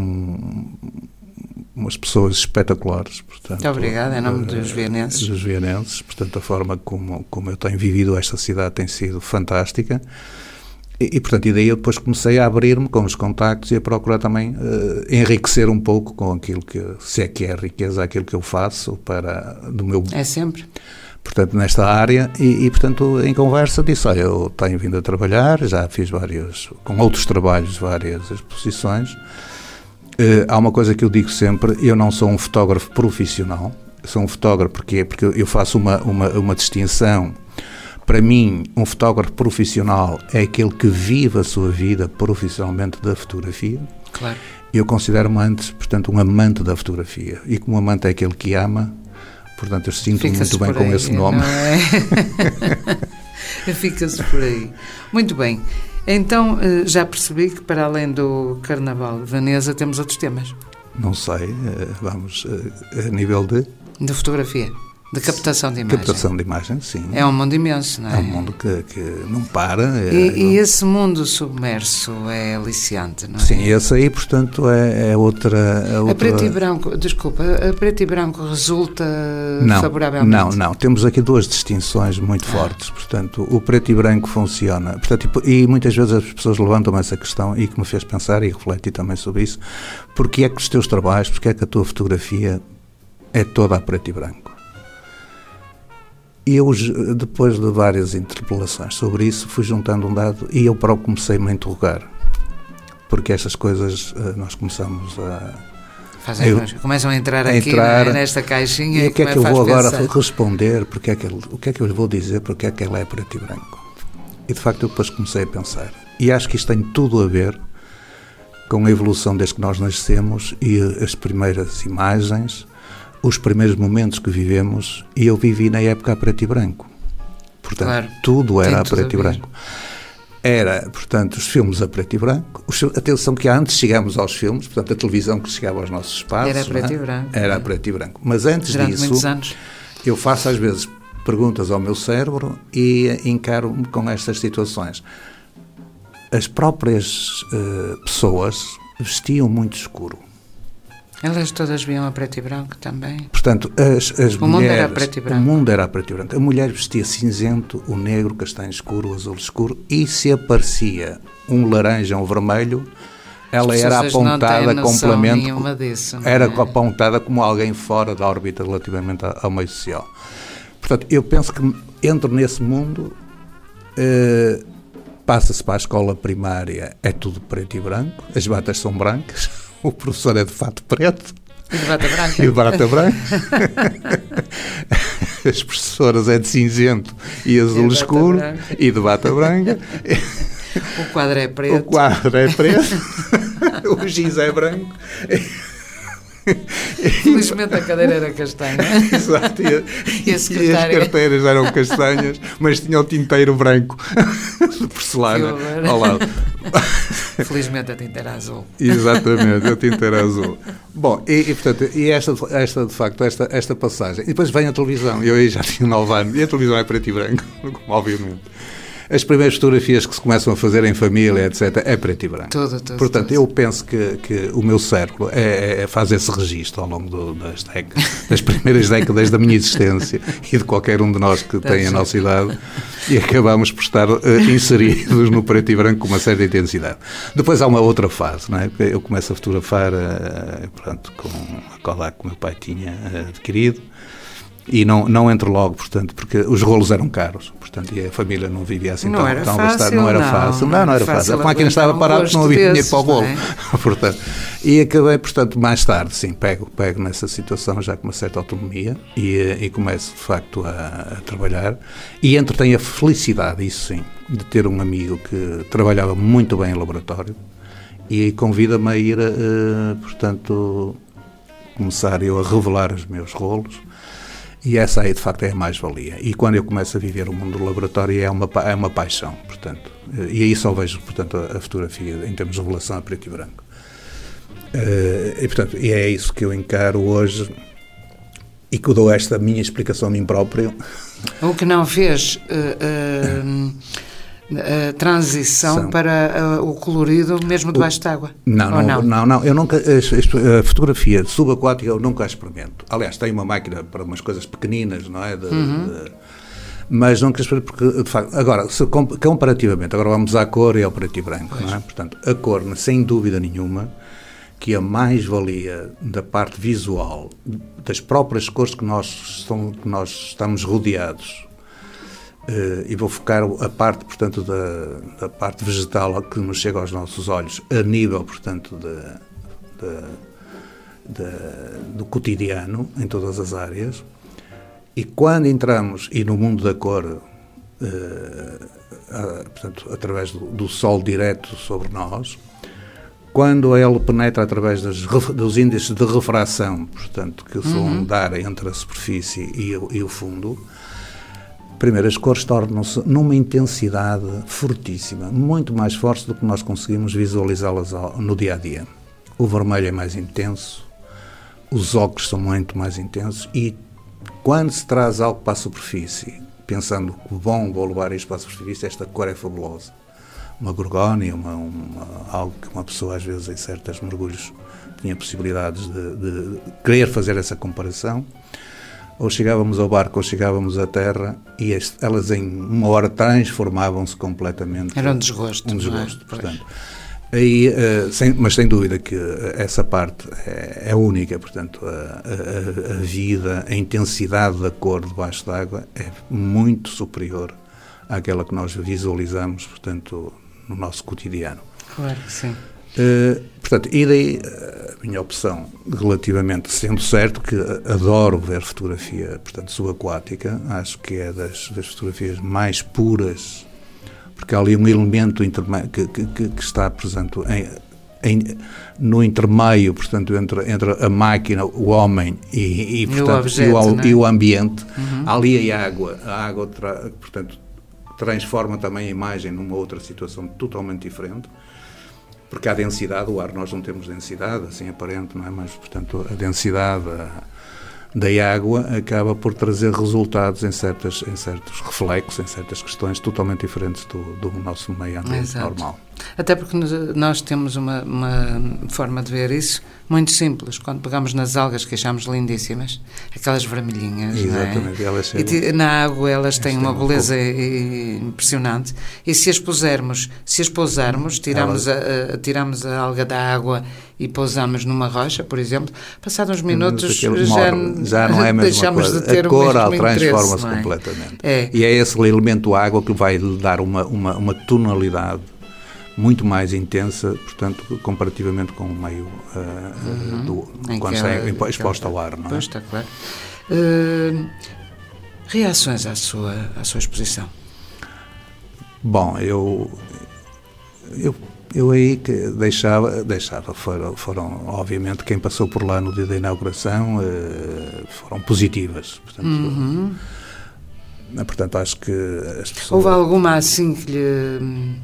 umas pessoas espetaculares. Portanto,
muito obrigada, em nome dos vienenses.
Dos vienenses, portanto, a forma como eu tenho vivido esta cidade tem sido fantástica. E daí eu depois comecei a abrir-me com os contactos e a procurar também enriquecer um pouco com aquilo que, se é que é riqueza, aquilo que eu faço do meu...
É sempre.
Portanto, nesta área, portanto, em conversa disse, olha, eu tenho vindo a trabalhar, já fiz com outros trabalhos, várias exposições. Há uma coisa que eu digo sempre, eu não sou um fotógrafo profissional, sou um fotógrafo porque eu faço uma distinção. Para mim, um fotógrafo profissional é aquele que vive a sua vida profissionalmente da fotografia.
Claro.
Eu considero-me antes, portanto, um amante da fotografia, e como amante é aquele que ama. Portanto, eu sinto-me muito bem com esse nome.
Fica-se por aí. Muito bem. Então, já percebi que para além do Carnaval de Veneza temos outros temas.
Não sei, vamos a nível de
fotografia. De captação de imagem.
Captação de imagem, sim.
É um mundo imenso, não é?
É um mundo que não para.
E esse mundo submerso é aliciante, não é?
Sim, esse aí, portanto, é outra...
A preto e branco, desculpa, a preto e branco resulta favoravelmente?
Não. Temos aqui duas distinções muito fortes. Portanto, o preto e branco funciona. Portanto, e muitas vezes as pessoas levantam essa questão e que me fez pensar e refletir também sobre isso. Porque é que os teus trabalhos, porque é que a tua fotografia é toda a preto e branco? E eu, depois de várias interpelações sobre isso, fui juntando um dado e eu próprio comecei-me a interrogar. Porque estas coisas nós começamos
começam a entrar aqui nesta caixinha.
E o que é que eu vou agora responder? O que é que eu lhe vou dizer? Porque é que ela é preto e branco? E de facto eu depois comecei a pensar. E acho que isto tem tudo a ver com a evolução desde que nós nascemos e as primeiras imagens, os primeiros momentos que vivemos, e eu vivi na época a preto e branco. Portanto, claro, tudo era a preto e branco. Era, portanto, os filmes a preto e branco. Atenção que antes chegámos aos filmes, portanto, a televisão que chegava aos nossos espaços.
Era a preto e branco.
Era a preto e branco. Mas antes disso, eu faço às vezes perguntas ao meu cérebro e encaro-me com estas situações. As próprias pessoas vestiam muito escuro.
Elas todas viam a preto e branco também?
Portanto, as
o mulheres... mundo era a preto e branco.
O mundo era a preto e branco. A mulher vestia cinzento, o negro, castanho escuro, o azul escuro, e se aparecia um laranja ou um vermelho, ela era apontada complemento.
Disso,
era apontada como alguém fora da órbita relativamente ao meio social. Portanto, eu penso que entro nesse mundo, passa-se para a escola primária, é tudo preto e branco, as batas são brancas. O professor é de fato preto.
E de bata branca.
E de bata branca. As professoras é de cinzento e azul escuro. E de bata branca.
O quadro é preto.
O quadro é preto. O giz é branco.
Felizmente a cadeira era castanha.
Exato.
E as
carteiras eram castanhas, mas tinha o tinteiro branco de porcelana ao lado.
Felizmente a tinta era azul.
Exatamente, a tinta era azul. Bom, portanto, esta de facto, esta passagem. E depois vem a televisão. Eu aí já tinha 9 anos. E a televisão é preto e branco, obviamente. as primeiras fotografias que se começam a fazer em família, etc., é preto e branco. Portanto, eu penso que o meu cérebro faz esse registro ao longo das primeiras décadas da minha existência e de qualquer um de nós que tem a nossa idade, e acabamos por estar inseridos no preto e branco com uma certa intensidade. Depois há uma outra fase, não é? Eu começo a fotografar com a Kodak que o meu pai tinha adquirido, e não entro logo, portanto, porque os rolos eram caros, portanto, e a família não vivia assim tão gastada. Não era fácil. Não era fácil. A máquina estava parada porque não havia dinheiro para o rolo. Portanto, e acabei, portanto, mais tarde, sim, pego nessa situação já com uma certa autonomia e começo, de facto, a trabalhar. E tenho a felicidade, isso sim, de ter um amigo que trabalhava muito bem em laboratório e convida-me a ir, portanto, começar eu a revelar os meus rolos. E essa aí, de facto, é a mais-valia. E quando eu começo a viver o mundo do laboratório, é uma paixão, portanto. E aí só vejo, portanto, a fotografia em termos de revelação a preto e branco. E, portanto, é isso que eu encaro hoje e que eu dou esta minha explicação a mim próprio.
O que não fez a transição para o colorido mesmo debaixo de água? Não. Eu nunca, a fotografia subaquática eu nunca a experimento. Aliás, tenho uma máquina para umas coisas pequeninas, não é? Mas nunca experimento, porque, de facto, agora, comparativamente, agora vamos à cor e ao preto e branco, não é? Portanto, a cor, sem dúvida nenhuma, que a mais-valia da parte visual, das próprias cores que nós estamos rodeados, e vou focar a parte, portanto, da parte vegetal que nos chega aos nossos olhos, a nível, portanto, do cotidiano, em todas as áreas. E quando entramos, e no mundo da cor, portanto, através do sol direto sobre nós, quando ele penetra através dos índices de refração, portanto, que são dar entre a superfície e o fundo, primeiro, as cores tornam-se numa intensidade fortíssima, muito mais forte do que nós conseguimos visualizá-las no dia-a-dia. O vermelho é mais intenso, os ocres são muito mais intensos, e quando se traz algo para a superfície, pensando que vou levar isto para a superfície, esta cor é fabulosa. Uma gorgónia, algo que uma pessoa às vezes em certos mergulhos tinha possibilidades de querer fazer essa comparação. Ou chegávamos ao barco ou chegávamos à terra e elas em uma hora transformavam-se completamente. Era um desgosto.
Portanto. Aí, mas sem dúvida que essa parte é única, portanto, a vida, a intensidade da cor debaixo d'água é muito superior àquela que nós visualizamos, portanto, no nosso cotidiano.
Claro que sim.
Portanto, e daí a minha opção relativamente, sendo certo que adoro ver fotografia, portanto, subaquática, acho que é das fotografias mais puras, porque há ali um elemento que está presente no intermeio, portanto, entre a máquina, o homem e o ambiente. Há ali a água, portanto, transforma também a imagem numa outra situação totalmente diferente. Porque há densidade, o ar, nós não temos densidade, assim aparente, não é? Mas, portanto, a densidade da água acaba por trazer resultados em certos reflexos, em certas questões totalmente diferentes do nosso meio ambiente normal.
Até porque nós temos uma forma de ver isso muito simples. Quando pegamos nas algas que achamos lindíssimas, aquelas vermelhinhas,
exatamente,
não é?
Elas
e na água elas têm uma beleza impressionante. E se as pousarmos, tiramos a alga da água e pousamos numa rocha, por exemplo, passados uns minutos
já não é a mesma coisa. A cor transforma-se completamente. E é esse elemento água que vai lhe dar uma tonalidade muito mais intensa, portanto, comparativamente com o meio quando está exposto ao ar, não é?
Pois, está claro. Reações à sua exposição?
Bom, eu aí que deixava foram, obviamente, quem passou por lá no dia da inauguração, foram positivas, portanto, acho que as pessoas...
Houve alguma assim que lhe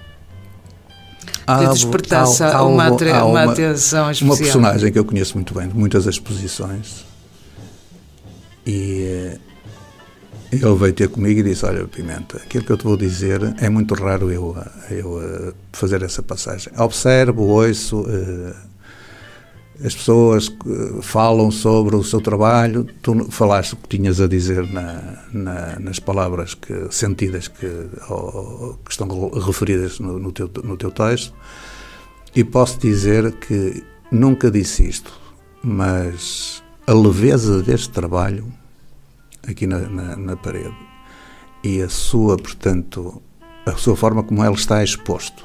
despertasse uma atenção especial?
Uma personagem que eu conheço muito bem, de muitas exposições, e Ele veio ter comigo e disse, olha, Pimenta, aquilo que eu te vou dizer é muito raro eu fazer essa passagem. Observo, ouço, as pessoas falam sobre o seu trabalho, tu falaste o que tinhas a dizer nas palavras sentidas que estão referidas no teu texto, e posso dizer que nunca disse isto, mas a leveza deste trabalho aqui na parede e a sua, portanto, a sua forma como ele está exposto,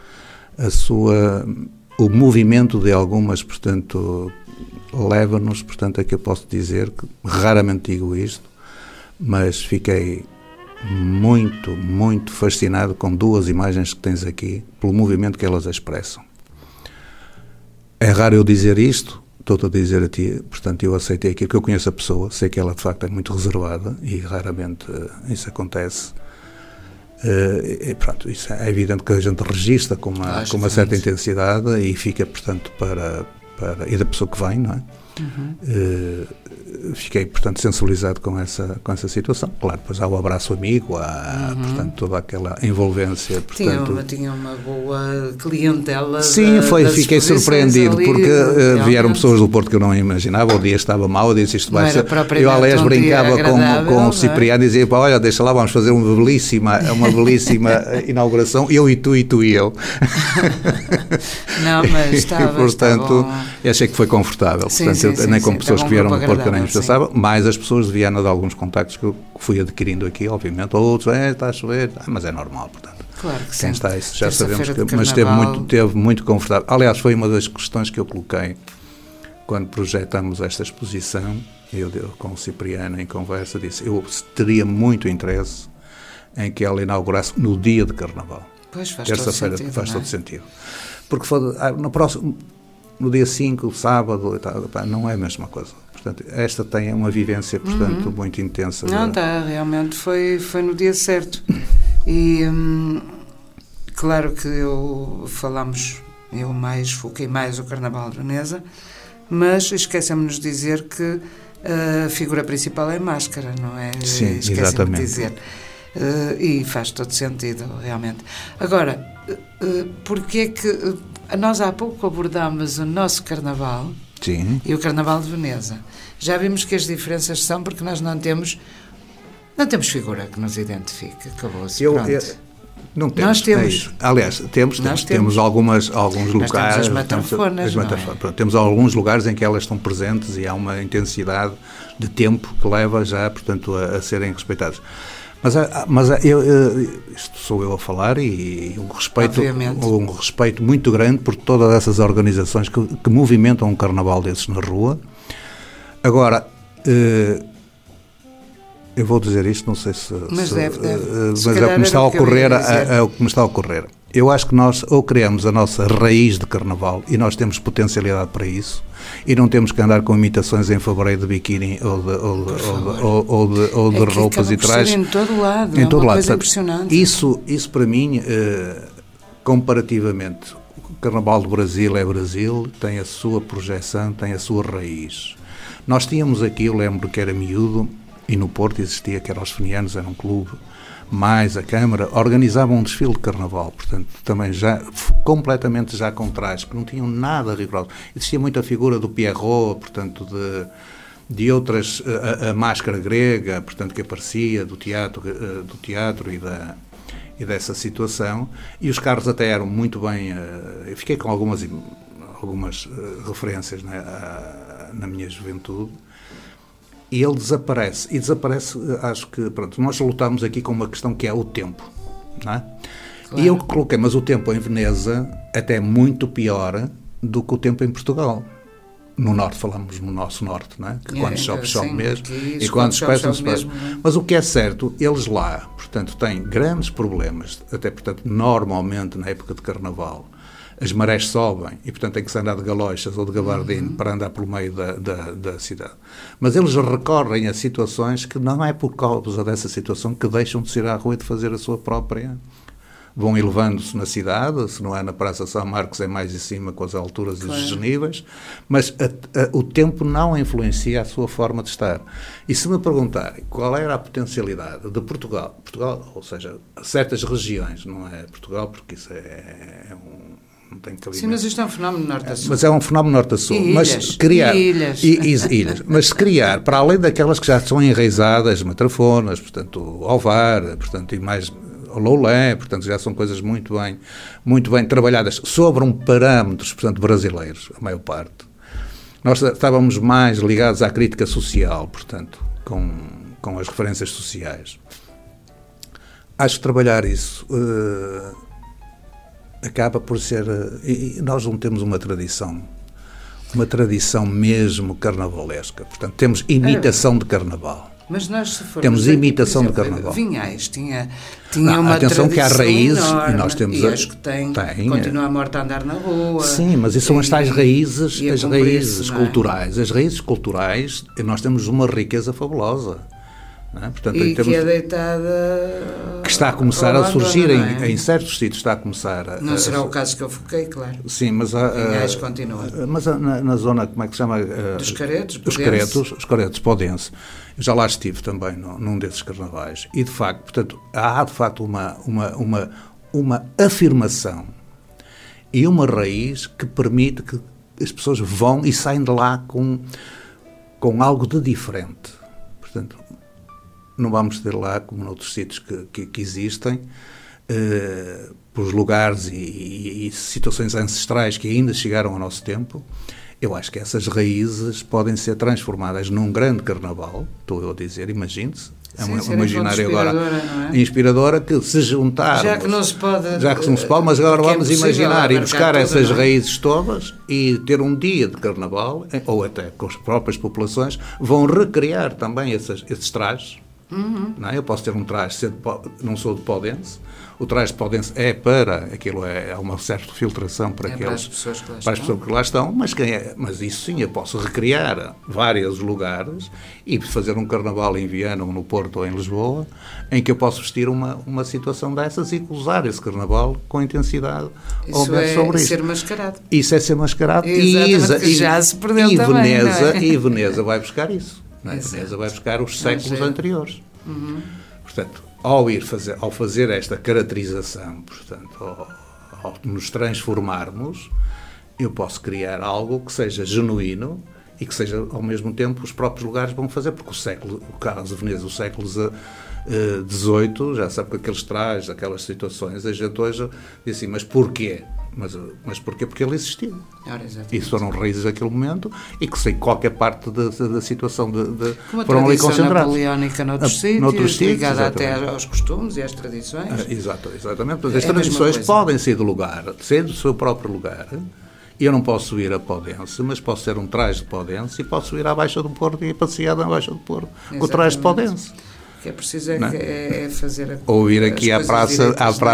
o movimento de algumas, portanto, leva-nos, portanto, a que eu posso dizer que raramente digo isto, mas fiquei muito, muito fascinado com duas imagens que tens aqui, pelo movimento que elas expressam. É raro eu dizer isto, estou-te a dizer a ti, portanto, eu aceitei aquilo, que eu conheço a pessoa, sei que ela de facto é muito reservada e raramente isso acontece. E pronto, isso é evidente que a gente registra com uma certa intensidade e fica, portanto, e da pessoa que vem, não é? Fiquei, portanto, sensibilizado com essa situação. Claro, depois há o abraço amigo, há, portanto, toda aquela envolvência. Portanto,
tinha uma boa clientela.
Sim, fiquei surpreendido, ali, porque vieram pessoas do Porto que eu não imaginava, o dia estava mau, eu disse isto vai ser... Eu, aliás, brincava com o Cipriano e dizia, olha, deixa lá, vamos fazer uma belíssima inauguração, eu e tu e eu.
Não, mas estava...
Portanto, achei que foi confortável.
Sim,
portanto,
sim,
nem com pessoas que vieram do Porto que eu nem pensava,
sim.
mais as pessoas de Viana de alguns contactos que eu fui adquirindo aqui, obviamente, outros, está a chover, mas é normal, portanto.
Claro que
quem
sim.
está isso, já sabemos
que...
Mas esteve muito confortável. Aliás, foi uma das questões que eu coloquei quando projetamos esta exposição, eu com o Cipriano em conversa, disse, eu teria muito interesse em que ela inaugurasse no dia de Carnaval.
Pois,
terça-feira faz todo sentido. Porque no dia 5, sábado, não é a mesma coisa. Portanto, esta tem uma vivência, portanto, muito intensa.
Não, realmente foi no dia certo. E, claro que eu foquei mais o Carnaval de Veneza, mas esquecemos de dizer que a figura principal é a máscara, não é?
Sim, exatamente.
De dizer. E faz todo sentido, realmente. Agora, porque é que nós há pouco abordámos o nosso Carnaval.
Sim.
E o Carnaval de Veneza. Já vimos que as diferenças são porque nós não temos figura que nos identifique. Acabou-se.
Não temos.
Nós temos.
Aliás, temos alguns lugares.
As matrafonas.
Temos alguns lugares em que elas estão presentes e há uma intensidade de tempo que leva já, portanto, a serem respeitadas. Mas isto sou eu a falar e um respeito muito grande por todas essas organizações que movimentam um carnaval desses na rua. Agora, eu vou dizer isto, não sei se...
Mas deve.
Mas é o que me está a ocorrer. É o que me está a ocorrer. Eu acho que nós ou criamos a nossa raiz de carnaval e nós temos potencialidade para isso e não temos que andar com imitações em fevereiro de biquíni ou de roupas e trajes.
Em todo lado.
Em todo lado.
Coisa impressionante.
Isso para mim, comparativamente, o Carnaval do Brasil é Brasil, tem a sua projeção, tem a sua raiz. Nós tínhamos aqui, eu lembro que era miúdo, e no Porto existia, que era os Fenianos, era um clube, mais a Câmara, organizavam um desfile de Carnaval, portanto, também já, completamente já com trajes, que não tinham nada rigoroso. Existia muita figura do Pierrot, portanto, de outras, a máscara grega, portanto, que aparecia do teatro e dessa situação, e os carros até eram muito bem, eu fiquei com algumas referências, né, na minha juventude. E ele desaparece, acho que, pronto, nós lutamos aqui com uma questão que é o tempo, não é? Claro. E eu coloquei, mas o tempo em Veneza até é muito pior do que o tempo em Portugal. No Norte, falamos no nosso Norte, não é? Que quando chove mesmo, e quando chove mesmo. Mas o que é certo, eles lá, portanto, têm grandes problemas, até, portanto, normalmente na época de Carnaval, as marés sobem e, portanto, tem que se andar de galochas ou de gabardine para andar pelo meio da cidade. Mas eles recorrem a situações que não é por causa dessa situação que deixam de sair à rua e de fazer a sua própria vão elevando-se na cidade, se não é na Praça São Marcos é mais em cima com as alturas e os desníveis, mas o tempo não influencia a sua forma de estar. E se me perguntarem qual era a potencialidade de Portugal, ou seja, certas regiões, não é Portugal porque isso não tem cabimento.
Sim, mas isto é um fenómeno norte a sul.
Mas é um fenómeno norte a sul. Mas
ilhas.
Mas se criar, para além daquelas que já são enraizadas, matrafonas, portanto, Ovar, portanto, e mais Loulé, portanto, já são coisas muito bem trabalhadas sobre um parâmetros, portanto, brasileiros, a maior parte. Nós estávamos mais ligados à crítica social, portanto, com as referências sociais. Acho que trabalhar isso acaba por ser... E nós não temos uma tradição mesmo carnavalesca. Portanto, temos imitação de carnaval.
Mas nós, se formos
temos imitação
aqui, por exemplo,
de carnaval.
Vinhais tinha uma
atenção
tradição
que há raízes,
enorme,
e nós temos...
E acho que continua a morte a andar na rua.
Sim, mas isso são as tais raízes,
as
raízes culturais. As raízes culturais, nós temos uma riqueza fabulosa. Não é? Portanto,
e que é deitada...
Que está a começar a surgir em certos sítios, está a começar...
Não será o caso que eu foquei, claro.
Sim, mas...
Vinhais continua.
Mas na zona, como é que se chama?
Dos Caretos,
Os Caretos, Podense. Eu já lá estive também num desses carnavais. E, de facto, portanto, há de facto uma afirmação e uma raiz que permite que as pessoas vão e saem de lá com algo de diferente. Portanto, não vamos ter lá, como noutros sítios que existem, por lugares e situações ancestrais que ainda chegaram ao nosso tempo. Eu acho que essas raízes podem ser transformadas num grande carnaval, estou eu a dizer, imagine-se. É um imaginário agora inspiradora que se juntar...
Já que não se pode,
mas agora vamos imaginar e buscar essas raízes todas e ter um dia de carnaval, ou até com as próprias populações, vão recriar também esses trajes. Não é? Eu posso ter um traje, não sou de Podense, o traje de Podense é para aquilo, há uma certa filtração para as pessoas que lá estão, mas isso sim, eu posso recriar vários lugares e fazer um carnaval em Viana, ou no Porto, ou em Lisboa, em que eu posso vestir uma situação dessas e usar esse carnaval com intensidade.
Isso é ser mascarado.
Isso é ser mascarado.
Exatamente, que já se perdeu também.
E Veneza vai buscar isso. Não é? Veneza vai buscar os séculos anteriores. Portanto, ao fazer esta caracterização, portanto, ao nos transformarmos, eu posso criar algo que seja genuíno e que seja, ao mesmo tempo, os próprios lugares vão fazer, porque o caso de Veneza, o século XVIII, já sabe que aqueles trajes, aquelas situações, a gente hoje diz assim, mas porquê? Mas porquê? Porque ele existiu. Isso foram raízes daquele momento e que sei qualquer parte da situação foram ali concentrados.
Uma tradição napoleónica noutros sítios, ligada até aos costumes e às tradições.
Exatamente. Portanto, as tradições podem ser do seu próprio lugar. E eu não posso ir a Podense, mas posso ter um traje de Podense e posso ir à Baixa do Porto e passear na Baixa do Porto com o traje de Podense.
O que é preciso é fazer
ou ir aqui à praça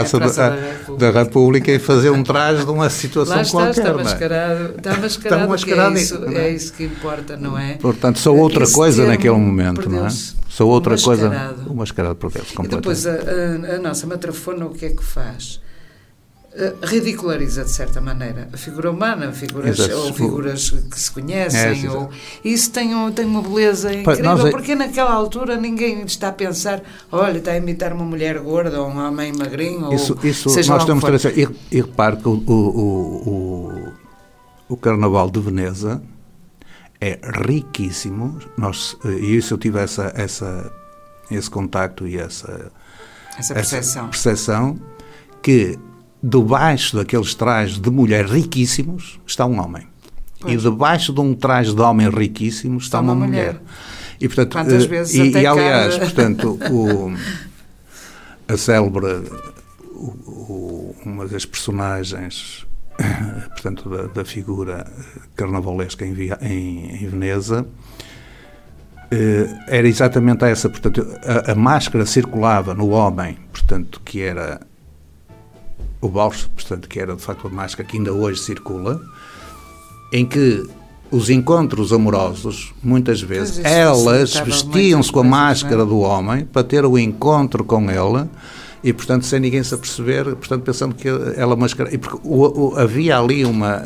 da República e fazer um traje de uma situação qualquer.
Está mascarado, é isso que importa, não é?
Portanto, sou outra coisa naquele momento, não é? Sou outra coisa, o mascarado perdeu-se completamente.
E depois a nossa matrafona o que é que faz? Ridiculariza, de certa maneira, a figura humana, figuras que se conhecem, isso tem uma beleza incrível, porque naquela altura ninguém está a pensar, olha, está a imitar uma mulher gorda ou um homem magrinho,
isso nós temos e repare que o Carnaval de Veneza é riquíssimo, e isso eu tive esse contacto e essa percepção que debaixo daqueles trajes de mulher riquíssimos está um homem. Pois. E debaixo de um traje de homem riquíssimo está uma mulher. E, portanto,
quantas vezes
aliás, portanto, a célebre, uma das personagens, portanto, da figura carnavalesca em Veneza, era exatamente essa. Portanto, a máscara circulava no homem, portanto, que era o Bausch, portanto, que era de facto a máscara que ainda hoje circula, em que os encontros amorosos, muitas vezes, elas vestiam-se com a máscara do homem para ter o encontro com ele E, portanto, sem ninguém se aperceber, portanto, pensando que ela mascarava. E porque havia ali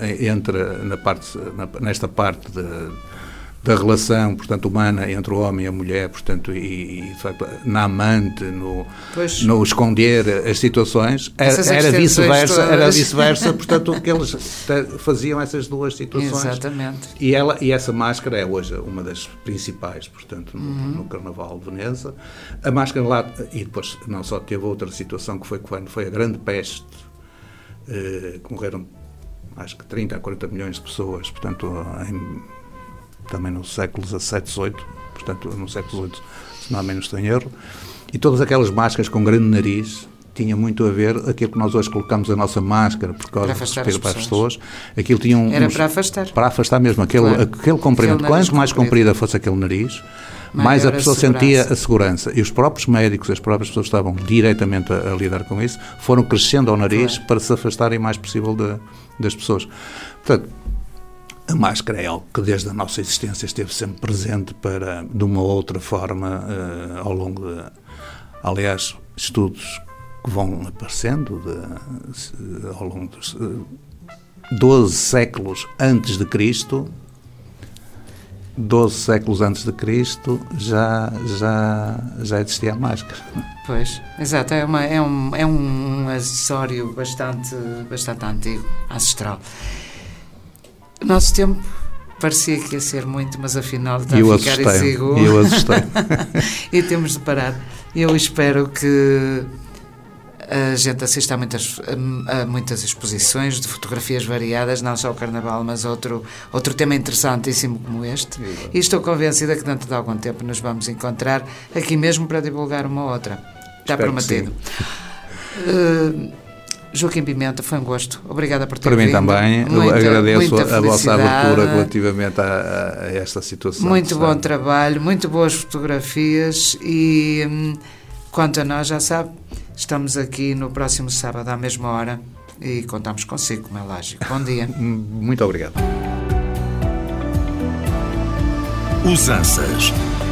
nesta parte da relação, portanto, humana entre o homem e a mulher, portanto, e de facto, na amante, no esconder as situações, era vice-versa, portanto, que eles faziam essas duas situações.
Exatamente.
E essa máscara é hoje uma das principais, portanto, no Carnaval de Veneza. A máscara lá, e depois não só teve outra situação, que foi quando foi a Grande Peste, que morreram, acho que 30 a 40 milhões de pessoas, portanto, também no século XVII, XVIII, portanto, no século XVIII, se não há menos tem erro, e todas aquelas máscaras com grande nariz tinha muito a ver aquilo que nós hoje colocamos a nossa máscara por causa do respiro para as pessoas. Aquilo tinha
para afastar.
Para afastar mesmo, aquele comprimento. Quanto mais comprido fosse aquele nariz, mais a pessoa sentia a segurança. E os próprios médicos, as próprias pessoas que estavam diretamente a lidar com isso, foram crescendo ao nariz para se afastarem o mais possível das pessoas. Portanto, a máscara é algo que desde a nossa existência esteve sempre presente de uma outra forma ao longo de... Aliás, estudos que vão aparecendo ao longo dos 12 séculos antes de Cristo, 12 séculos antes de Cristo já existia a máscara.
Pois, exato, é um acessório bastante antigo, ancestral. O nosso tempo parecia que ia ser muito, mas afinal está a ficar exíguo.
Eu assustei.
E temos de parar. Eu espero que a gente assista a muitas exposições de fotografias variadas, não só o Carnaval, mas outro tema interessantíssimo como este. E estou convencida que dentro de algum tempo nos vamos encontrar aqui mesmo para divulgar uma outra. Está prometido. Joaquim Pimenta, foi um gosto. Obrigada por ter vindo.
Para mim também. Eu agradeço a vossa abertura relativamente a esta situação.
Muito bom trabalho, muito boas fotografias e, quanto a nós, já sabe, estamos aqui no próximo sábado à mesma hora e contamos consigo, como é lógico. Bom dia.
Muito obrigado.
Usanças.